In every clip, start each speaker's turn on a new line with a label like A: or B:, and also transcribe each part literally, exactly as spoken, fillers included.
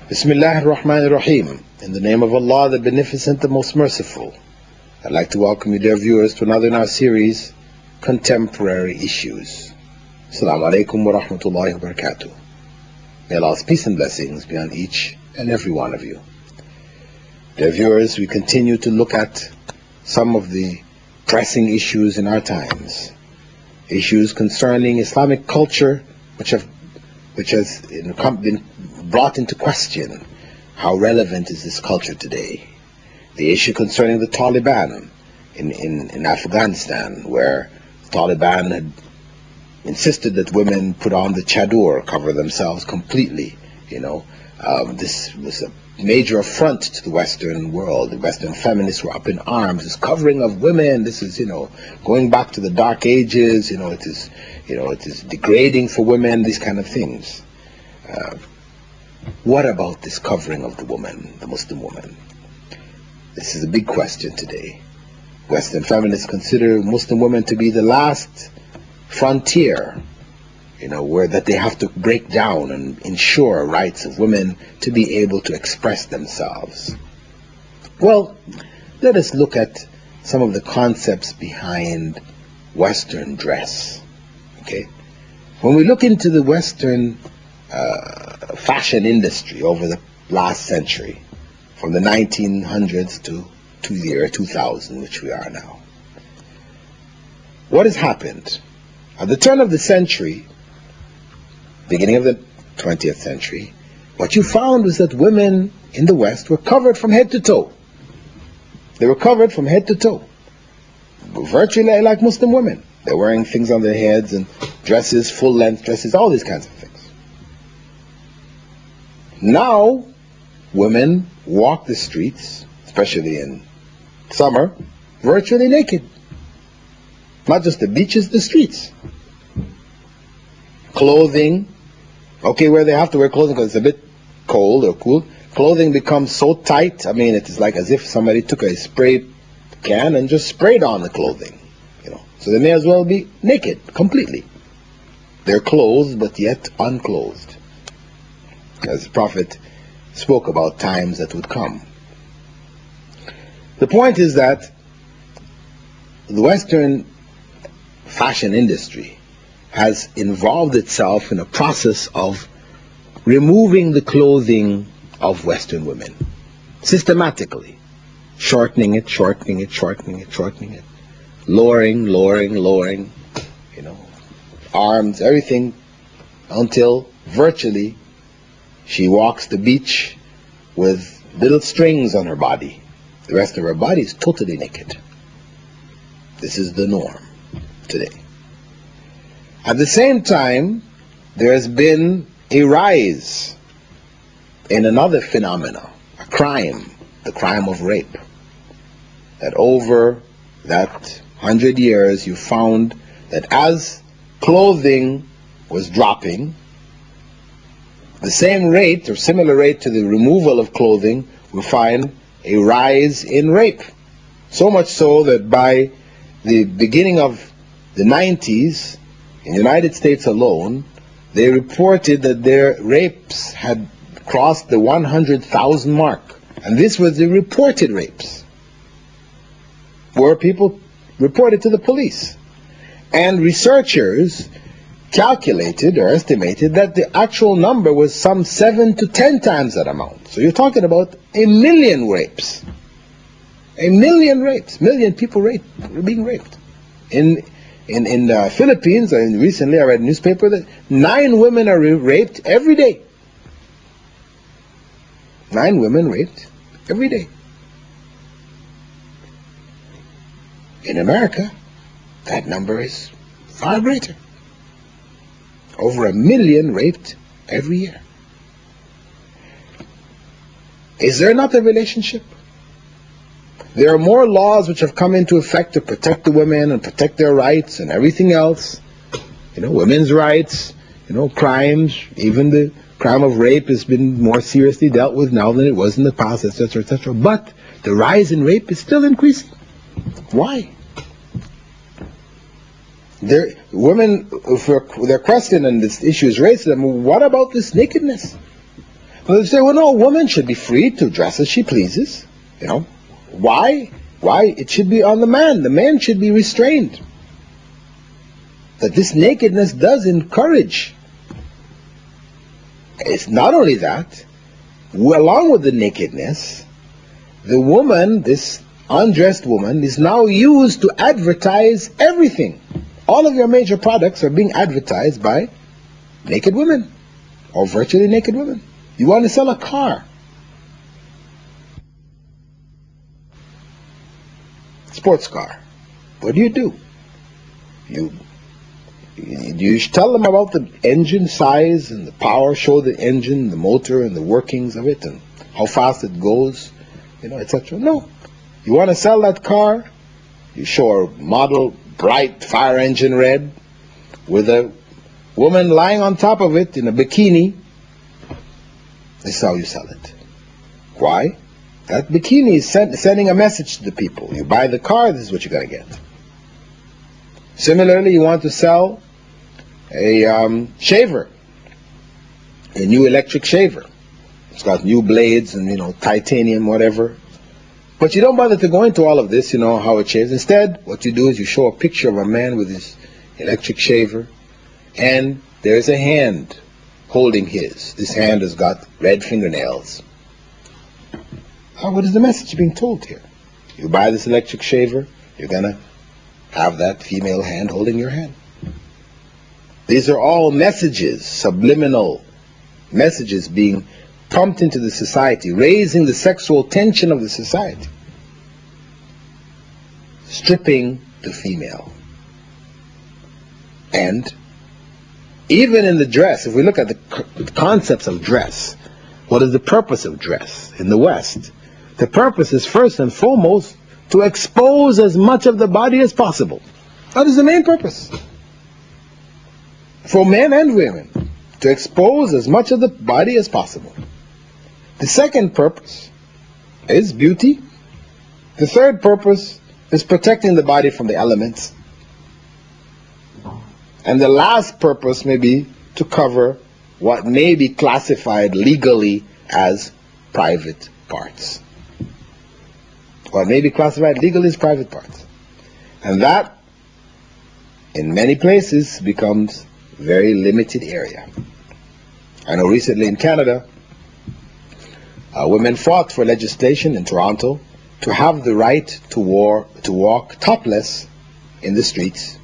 A: Bismillah ar-Rahman ar-Rahim. In the name of Allah, the Beneficent, the Most Merciful. I'd like to welcome you, dear viewers, to another in our series, Contemporary Issues. Assalamu alaikum wa rahmatullahi wa barakatuh. May Allah's peace and blessings be on each and every one of you. Dear viewers, we continue to look at some of the pressing issues in our times. Issues concerning Islamic culture, which have which has been brought into question. How relevant is this culture today? The issue concerning the Taliban in, in, in Afghanistan, where the Taliban had insisted that women put on the chador, cover themselves completely. You know, um, this was a major affront to the Western world. The Western feminists were up in arms. This covering of women, this is, you know, going back to the Dark Ages. You know, it is, you know, it is degrading for women. These kind of things. Uh, what about this covering of the woman, the Muslim woman? This is a big question today. Western feminists consider Muslim women to be the last frontier, you know, where that they have to break down and ensure rights of women to be able to express themselves. Well, let us look at some of the concepts behind Western dress. Okay, when we look into the Western uh, fashion industry over the last century, from the nineteen hundreds to, to the year two thousand, which we are now, what has happened? At the turn of the century, beginning of the twentieth century, what you found was that women in the West were covered from head to toe. They were covered from head to toe, virtually like Muslim women. They're wearing things on their heads and dresses, full-length dresses, all these kinds of things. Now, women walk the streets, especially in summer, virtually naked. Not just the beaches, the streets. Clothing, okay, where they have to wear clothing because it's a bit cold or cool, clothing becomes so tight, I mean, it is like as if somebody took a spray can and just sprayed on the clothing, you know. So they may as well be naked, completely. They're clothed, but yet unclothed. As the Prophet spoke about times that would come. The point is that the Western fashion industry has involved itself in a process of removing the clothing of Western women systematically, shortening it, shortening it, shortening it, shortening it, lowering, lowering, lowering, you know, arms, everything, until virtually she walks the beach with little strings on her body. The rest of her body is totally naked. This is the norm today. At the same time, there has been a rise in another phenomena, a crime, the crime of rape. That over that hundred years, you found that as clothing was dropping, the same rate or similar rate to the removal of clothing, we find a rise in rape. So much so that by the beginning of the nineties, in the United States alone, they reported that their rapes had crossed the one hundred thousand mark. And this was the reported rapes, where people reported to the police. And researchers calculated or estimated that the actual number was some seven to ten times that amount. So you're talking about a million rapes. A million rapes. Million people raped, being raped. In in in the Philippines, and recently I read a newspaper that nine women are raped every day. Nine women raped every day. In America, that number is far greater. Over a million raped every year. Is there not a relationship? There are more laws which have come into effect to protect the women and protect their rights and everything else. You know, women's rights, you know, crimes, even the crime of rape has been more seriously dealt with now than it was in the past, et cetera, et cetera. But the rise in rape is still increasing. Why? There, women, if they're questioned and this issue is raised to them, what about this nakedness? Well, they say, well, no, a woman should be free to dress as she pleases. You know, why? Why? It should be on the man. The man should be restrained. That this nakedness does encourage. It's not only that, along with the nakedness, the woman, this undressed woman, is now used to advertise everything. All of your major products are being advertised by naked women, or virtually naked women. You want to sell a car. Sports car. What do you do? You, you tell them about the engine size and the power, show the engine, the motor, and the workings of it, and how fast it goes, you know, et cetera. No. You want to sell that car, you show a model bright fire engine red with a woman lying on top of it in a bikini. This is how you sell it. Why? That bikini is send, sending a message to the people. You buy the car, this is what you're going to get. Similarly, you want to sell a um, shaver, a new electric shaver. It's got new blades and, you know, titanium, whatever. But you don't bother to go into all of this, you know, how it shaves. Instead, what you do is you show a picture of a man with his electric shaver, and there's a hand holding his. This hand has got red fingernails. Oh, what is the message being told here? You buy this electric shaver, you're going to have that female hand holding your hand. These are all messages, subliminal messages being pumped into the society, raising the sexual tension of the society, stripping the female. And even in the dress, if we look at the concepts of dress, what is the purpose of dress in the West? The purpose is first and foremost to expose as much of the body as possible. That is the main purpose. For men and women, to expose as much of the body as possible. The second purpose is beauty. The third purpose is protecting the body from the elements. And the last purpose may be to cover what may be classified legally as private parts. What may be classified legally as private parts. And that, in many places, becomes a very limited area. I know recently in Canada, uh, women fought for legislation in Toronto to have the right to, war, to walk topless in the streets.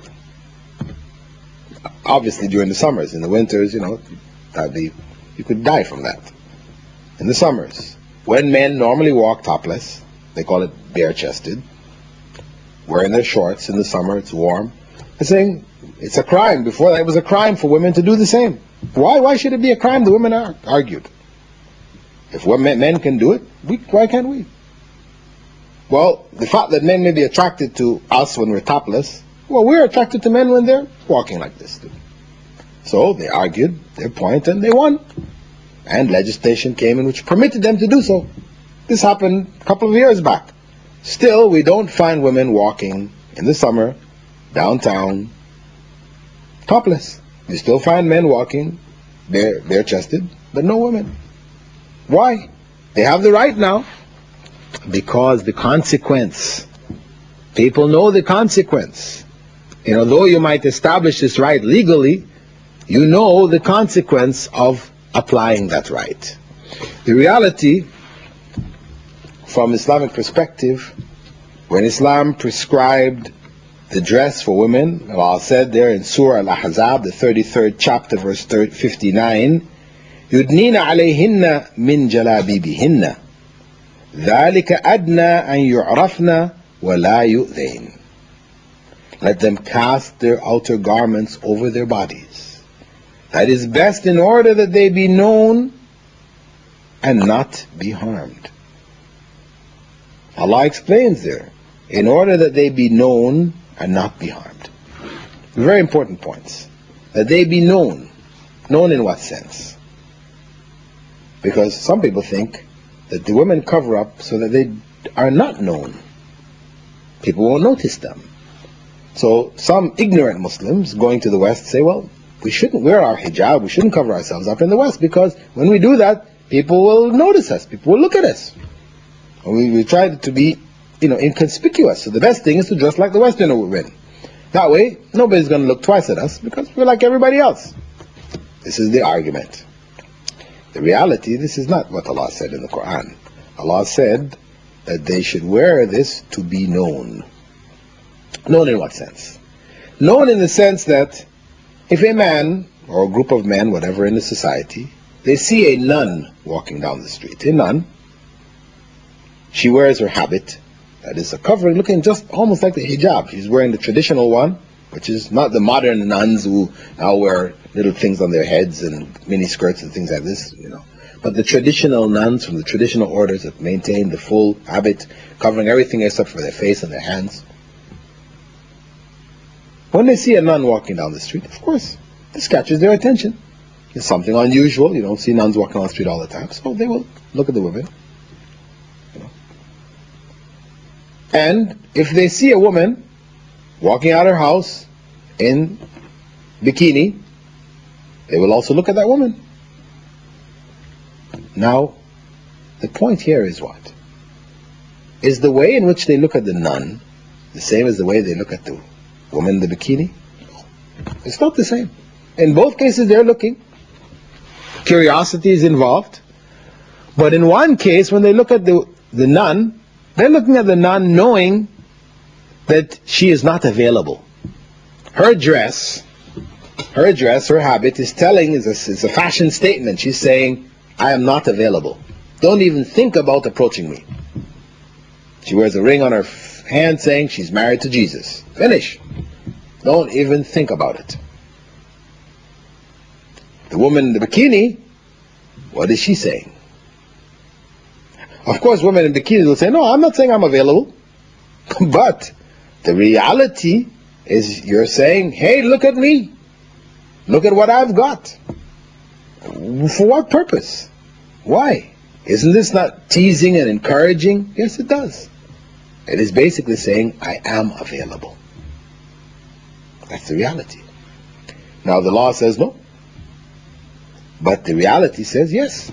A: Obviously during the summers. In the winters, you know, that'd be, you could die from that. In the summers, when men normally walk topless, they call it bare-chested, wearing their shorts in the summer, it's warm. They're saying it's a crime. Before that, it was a crime for women to do the same. Why? Why should it be a crime? The women are, argued. If women, men can do it, we, why can't we? Well, the fact that men may be attracted to us when we're topless, well, we're attracted to men when they're walking like this too. So they argued their point and they won. And legislation came in which permitted them to do so. This happened a couple of years back. Still, we don't find women walking in the summer downtown topless. You still find men walking bare, bare-chested, but no women. Why? They have the right now. Because the consequence. People know the consequence. You know, though you might establish this right legally, you know the consequence of applying that right. The reality, from Islamic perspective, when Islam prescribed the dress for women, Allah said there in Surah Al-Ahzab, the thirty-third chapter, verse fifty-nine, يُدْنِينَ عَلَيْهِنَّ مِنْ جَلَابِيبِهِنَّ ذَلِكَ أَدْنَى أَنْ يُعْرَفْنَ وَلَا يُؤْذَيْنَ. Let them cast their outer garments over their bodies. That is best in order that they be known and not be harmed. Allah explains there, in order that they be known and not be harmed. Very important points. That they be known. Known in what sense? Because some people think that the women cover up so that they are not known. People won't notice them. So some ignorant Muslims going to the West say, well, we shouldn't wear our hijab, we shouldn't cover ourselves up in the West, because when we do that, people will notice us. People will look at us. We, we try to be, you know, inconspicuous. So the best thing is to dress like the Western women. That way, nobody's going to look twice at us because we're like everybody else. This is the argument. The reality, this is not what Allah said in the Quran. Allah said that they should wear this to be known. Known in what sense? Known in the sense that if a man or a group of men, whatever in the society, they see a nun walking down the street, a nun, she wears her habit, that is a covering, looking just almost like the hijab. She's wearing the traditional one, which is not the modern nuns who now wear little things on their heads and mini skirts and things like this, you know. But the traditional nuns from the traditional orders that maintain the full habit, covering everything except for their face and their hands. When they see a nun walking down the street, of course, this catches their attention. It's something unusual. You don't see nuns walking on the street all the time, so they will look at the women. You know. And if they see a woman walking out of her house in bikini, they will also look at that woman. Now, the point here is what? Is the way in which they look at the nun the same as the way they look at the woman in the bikini? No. It's not the same. In both cases, they're looking. Curiosity is involved. But in one case, when they look at the, the nun, they're looking at the nun knowing that she is not available. Her dress, her dress, her habit is telling, is a, is a fashion statement. She's saying, I am not available. Don't even think about approaching me. She wears a ring on her hand saying she's married to Jesus. Finish. Don't even think about it. The woman in the bikini, what is she saying? Of course, women in bikinis will say, no, I'm not saying I'm available. But the reality is you're saying, hey, look at me. Look at what I've got. For what purpose? Why? Isn't this not teasing and encouraging? Yes, it does. It is basically saying, I am available. That's the reality. Now the law says no. But the reality says yes.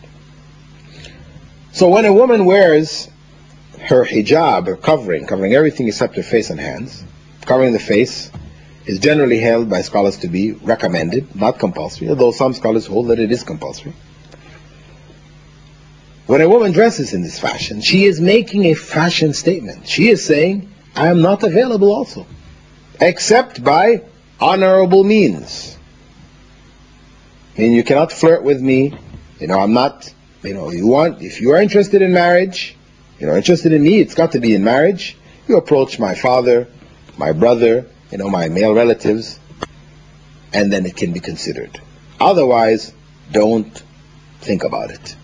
A: So when a woman wears her hijab, or covering, covering everything except her face and hands, covering the face is generally held by scholars to be recommended, not compulsory, although some scholars hold that it is compulsory. When a woman dresses in this fashion, she is making a fashion statement. She is saying, I am not available also, except by honorable means. I mean, you cannot flirt with me. You know, I'm not, you know, you want, if you are interested in marriage, you know, interested in me, it's got to be in marriage. You approach my father, my brother, you know, my male relatives, and then it can be considered. Otherwise, don't think about it.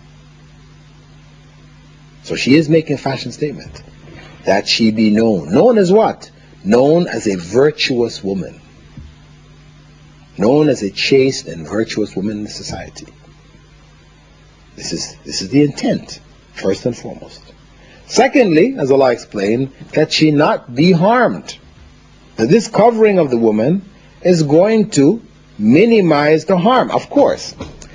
A: So she is making a fashion statement. That she be known. Known as what? Known as a virtuous woman. Known as a chaste and virtuous woman in the society. This is, this is the intent, first and foremost. Secondly, as Allah explained, that she not be harmed. That this covering of the woman is going to minimize the harm. Of course,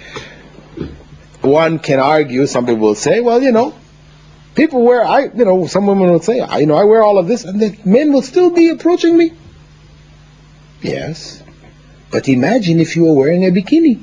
A: one can argue, some people will say, well, you know, people wear, I, you know, some women will say, I, you know, I wear all of this, and the men will still be approaching me. Yes, but imagine if you were wearing a bikini.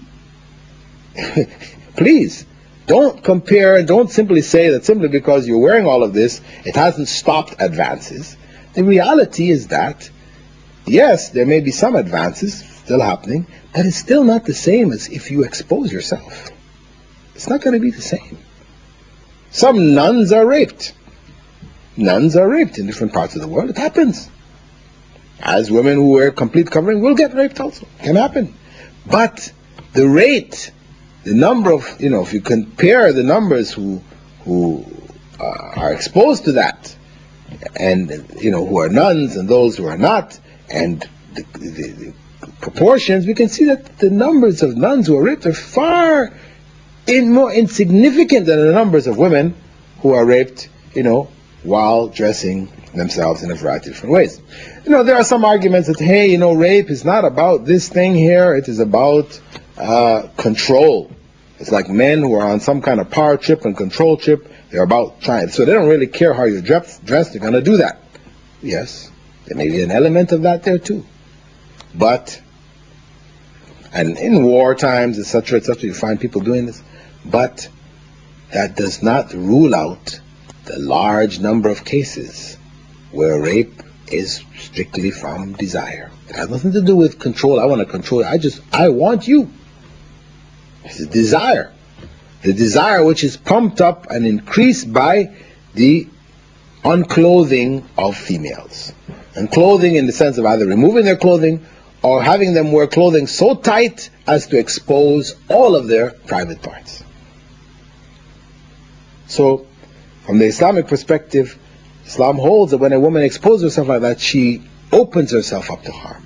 A: Please, don't compare, don't simply say that simply because you're wearing all of this, it hasn't stopped advances. The reality is that, yes, there may be some advances still happening, but it's still not the same as if you expose yourself. It's not going to be the same. Some nuns are raped. Nuns are raped in different parts of the world. It happens. As women who wear complete covering will get raped also. It can happen. But the rate, the number of, you know, if you compare the numbers who who uh, are exposed to that, and, you know, who are nuns and those who are not, and the, the, the proportions, we can see that the numbers of nuns who are raped are far in more insignificant than the numbers of women who are raped, you know, while dressing themselves in a variety of different ways. You know, there are some arguments that, hey, you know, rape is not about this thing here, it is about uh, control. It's like men who are on some kind of power trip and control trip. They're about trying, so they don't really care how you're dressed. They're going to do that. Yes, there may be an element of that there too. But, and in war times, et cetera, et cetera, you find people doing this. But that does not rule out the large number of cases where rape is strictly from desire. It has nothing to do with control. I want to control you. I just, I want you. It's a desire. The desire which is pumped up and increased by the unclothing of females. And clothing in the sense of either removing their clothing or having them wear clothing so tight as to expose all of their private parts. So, from the Islamic perspective, Islam holds that when a woman exposes herself like that, she opens herself up to harm.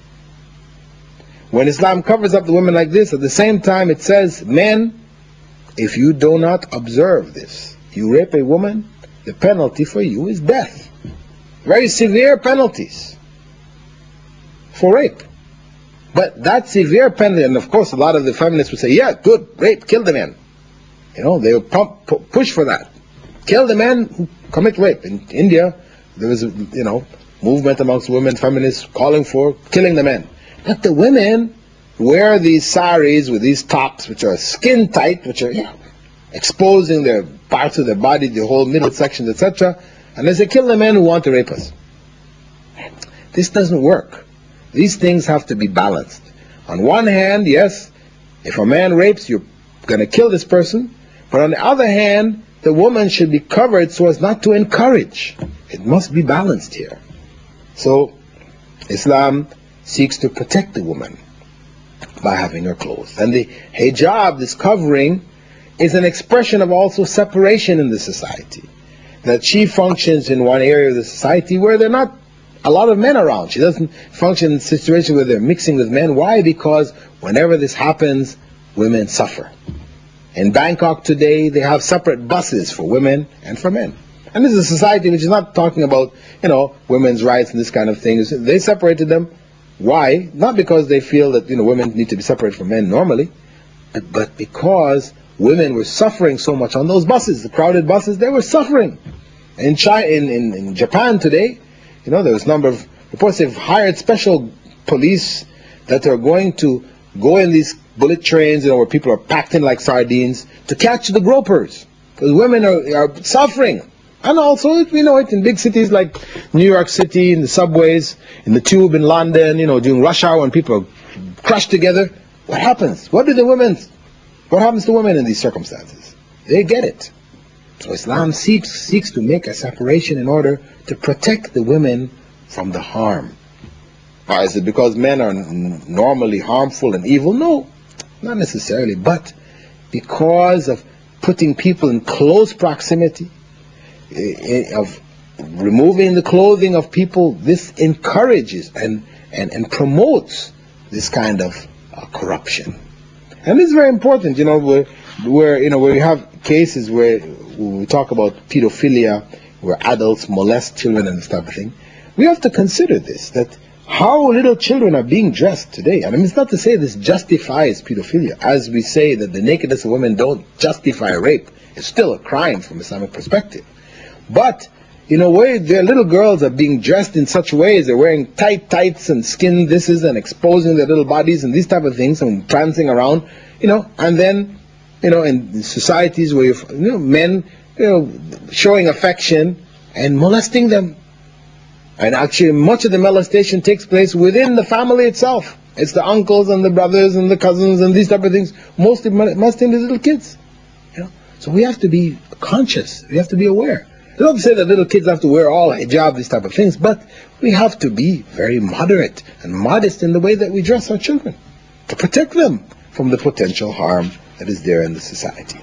A: When Islam covers up the women like this, at the same time it says, men, if you do not observe this, you rape a woman, the penalty for you is death. Very severe penalties for rape. But that severe penalty, and of course a lot of the feminists would say, yeah, good, rape, kill the men. You know, they would pump, pu push for that. Kill the men who commit rape. In India, there was a, you know, movement amongst women, feminists, calling for killing the men. But the women wear these saris with these tops which are skin tight, which are, you know, exposing their parts of their body, the whole middle section, et cetera. And they say, kill the men who want to rape us. This doesn't work. These things have to be balanced. On one hand, yes, if a man rapes, you're going to kill this person. But on the other hand, the woman should be covered so as not to encourage. It must be balanced here. So, Islam seeks to protect the woman by having her clothes. And the hijab, this covering, is an expression of also separation in the society. That she functions in one area of the society where there are not a lot of men around. She doesn't function in a situation where they're mixing with men. Why? Because whenever this happens, women suffer. In Bangkok today, they have separate buses for women and for men. And this is a society which is not talking about, you know, women's rights and this kind of thing. They separated them. Why? Not because they feel that, you know, women need to be separated from men normally, but, but because women were suffering so much on those buses, the crowded buses, they were suffering. In China, in, in, in Japan today, you know, there was a number of reports they've hired special police that are going to go in these bullet trains, you know, where people are packed in like sardines, to catch the gropers. Because women are, are suffering. And also, you know, it in big cities like New York City, in the subways, in the tube in London, you know, during rush hour when people are crushed together. What happens? What do the women, what happens to women in these circumstances? They get it. So Islam seeks, seeks to make a separation in order to protect the women from the harm. Why? Is it because men are n normally harmful and evil? No, not necessarily. But because of putting people in close proximity, of removing the clothing of people, this encourages and, and, and promotes this kind of uh, corruption. And it's very important, you know, where, where, you know, where you have cases where we talk about pedophilia, where adults molest children and this type of thing. We have to consider this, that how little children are being dressed today. I mean, it's not to say this justifies pedophilia. As we say that the nakedness of women don't justify rape. It's still a crime from Islamic perspective. But, in a way, their little girls are being dressed in such ways. They're wearing tight tights and skin thises and exposing their little bodies and these type of things and prancing around, you know, and then, you know, in societies where you, you know, men, you know, showing affection and molesting them. And actually, much of the molestation takes place within the family itself. It's the uncles and the brothers and the cousins and these type of things, mostly molesting the little kids. You know, so we have to be conscious. We have to be aware. I don't say that little kids have to wear all hijab, these type of things, but we have to be very moderate and modest in the way that we dress our children to protect them from the potential harm that is there in the society.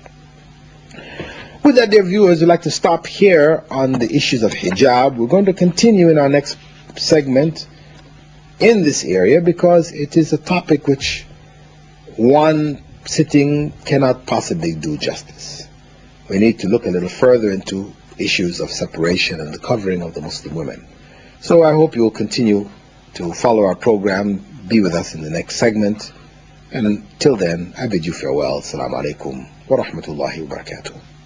A: With that, dear viewers, we'd like to stop here on the issues of hijab. We're going to continue in our next segment in this area because it is a topic which one sitting cannot possibly do justice. We need to look a little further into issues of separation and the covering of the Muslim women. So I hope you will continue to follow our program, be with us in the next segment. And until then, I bid you farewell. Assalamu alaikum wa rahmatullahi wa barakatuh.